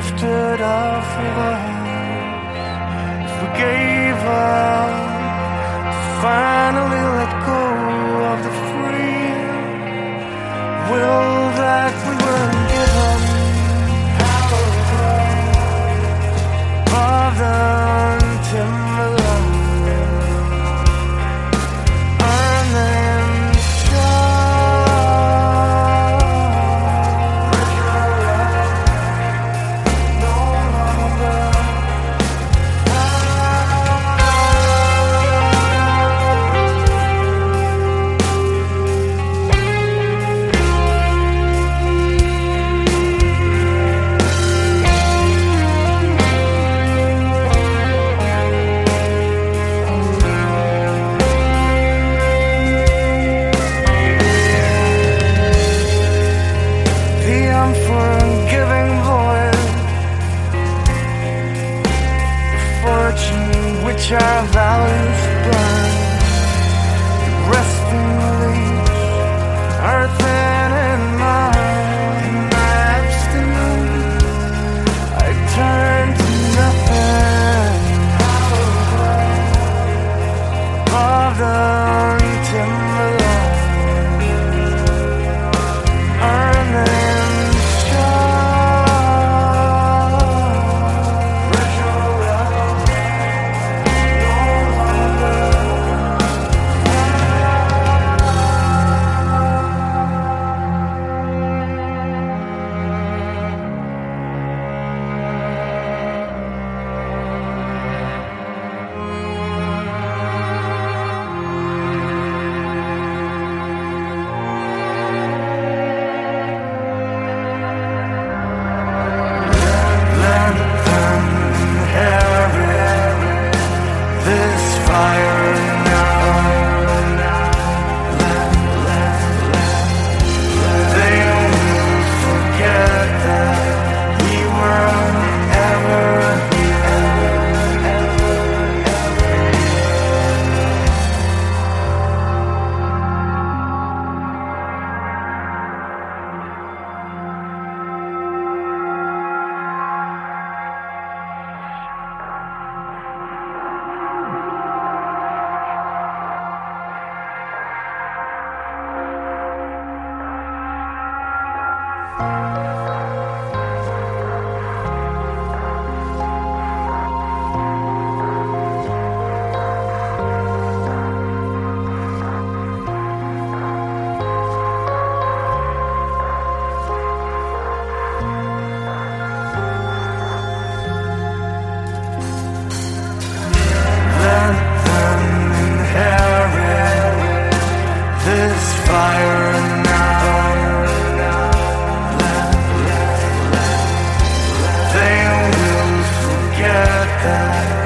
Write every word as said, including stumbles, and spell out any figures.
drifted off of us, if we gave up to finally let go of the free will that we weren't given, of the timberland, and then unforgiving void, the fortune which our valleys blind, resting leaves are thin and mine. My abstinence, I turn to nothing of the timberland, and then that